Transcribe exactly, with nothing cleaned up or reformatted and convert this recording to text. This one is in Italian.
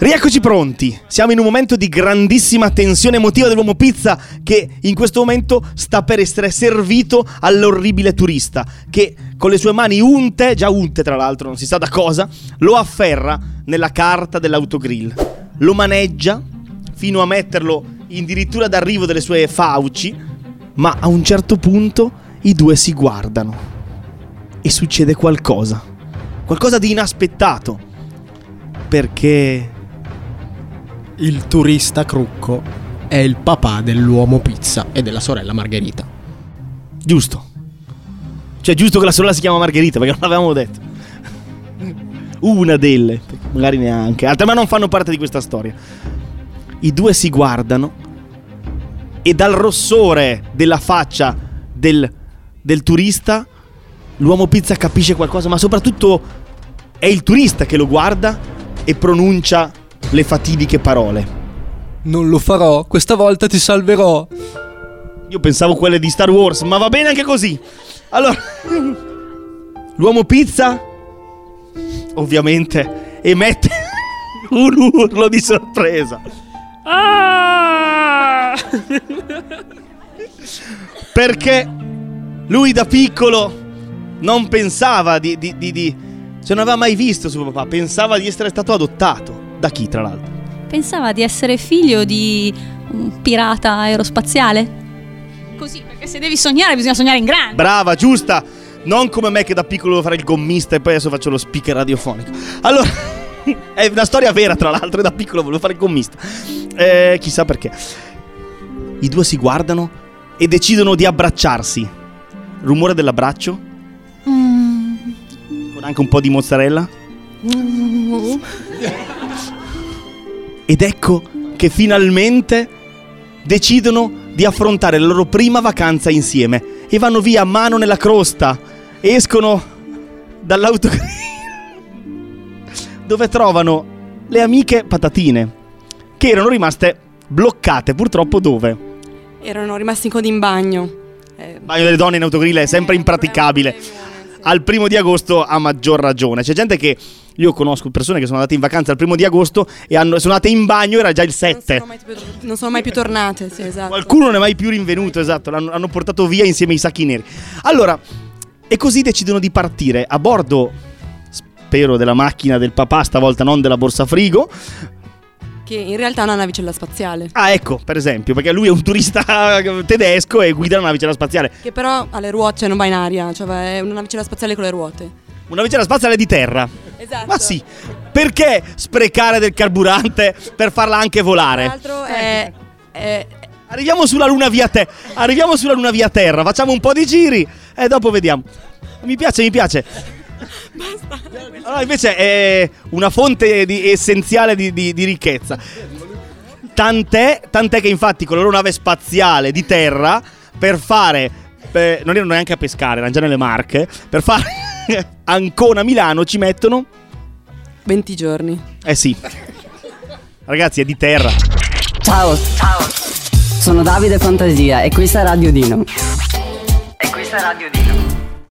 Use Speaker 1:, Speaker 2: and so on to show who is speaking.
Speaker 1: Rieccoci pronti, siamo in un momento di grandissima tensione emotiva dell'uomo pizza che in questo momento sta per essere servito all'orribile turista che con le sue mani unte, già unte tra l'altro, non si sa da cosa, lo afferra nella carta dell'autogrill, lo maneggia fino a metterlo addirittura d'arrivo delle sue fauci, ma a un certo punto i due si guardano e succede qualcosa, qualcosa di inaspettato, perché
Speaker 2: il turista Crucco è il papà dell'uomo pizza e della sorella Margherita.
Speaker 1: Giusto. Cioè giusto che la sorella si chiama Margherita, perché non l'avevamo detto. Una delle, magari neanche altre, ma non fanno parte di questa storia. I due si guardano e dal rossore della faccia del, del turista l'uomo pizza capisce qualcosa, ma soprattutto è il turista che lo guarda e pronuncia le fatidiche parole.
Speaker 2: Non lo farò, questa volta ti salverò.
Speaker 1: Io pensavo quelle di Star Wars, ma va bene anche così. Allora, l'uomo pizza ovviamente emette un urlo di sorpresa. Ah! Perché lui da piccolo non pensava di, di, di, di cioè non aveva mai visto suo papà, pensava di essere stato adottato. Da chi, tra l'altro?
Speaker 3: Pensava di essere figlio di un pirata aerospaziale. Così, perché se devi sognare bisogna sognare in grande.
Speaker 1: Brava, giusta. Non come me che da piccolo volevo fare il gommista e poi adesso faccio lo speaker radiofonico. Allora, è una storia vera tra l'altro, da piccolo volevo fare il gommista. Eh, chissà perché. I due si guardano e decidono di abbracciarsi. Rumore dell'abbraccio. Mm. Con anche un po' di mozzarella. Mm. Ed ecco che finalmente decidono di affrontare la loro prima vacanza insieme e vanno via mano nella crosta. Escono dall'autogrill dove trovano le amiche patatine che erano rimaste bloccate. Purtroppo dove?
Speaker 4: Erano rimasti in coda in bagno.
Speaker 1: Il bagno delle donne in autogrill è sempre impraticabile. Al primo di agosto a maggior ragione. C'è gente che, io conosco persone che sono andate in vacanza al primo di agosto e hanno, sono andate in bagno, era già il sette.
Speaker 4: Non sono mai più, non sono mai più tornate, sì, esatto.
Speaker 1: Qualcuno non è mai più rinvenuto, esatto, l'hanno hanno portato via insieme ai sacchi neri. Allora, e così decidono di partire a bordo, spero della macchina del papà, stavolta non della borsa frigo,
Speaker 4: che in realtà è una navicella spaziale.
Speaker 1: Ah, ecco, per esempio, perché lui è un turista tedesco e guida una navicella spaziale.
Speaker 4: Che però ha le ruote, cioè non va in aria, cioè è una navicella spaziale con le ruote.
Speaker 1: Una navicella spaziale di terra.
Speaker 4: Esatto.
Speaker 1: Ma sì, perché sprecare del carburante per farla anche volare?
Speaker 4: Tra l'altro è, è...
Speaker 1: Arriviamo sulla luna via te- Arriviamo sulla luna via terra, facciamo un po' di giri e dopo vediamo. Mi piace, mi piace.
Speaker 4: Basta.
Speaker 1: Allora, invece è una fonte di, essenziale di, di, di ricchezza. Tant'è, tant'è che infatti con la loro nave spaziale di terra, per fare per, non erano neanche a pescare, erano già nelle Marche, per fare Ancona-Milano ci mettono
Speaker 4: venti giorni.
Speaker 1: Eh sì. Ragazzi, è di terra.
Speaker 5: Ciao, ciao. Sono Davide Fantasia e questa è Radio Dino. E questa è Radio Dino.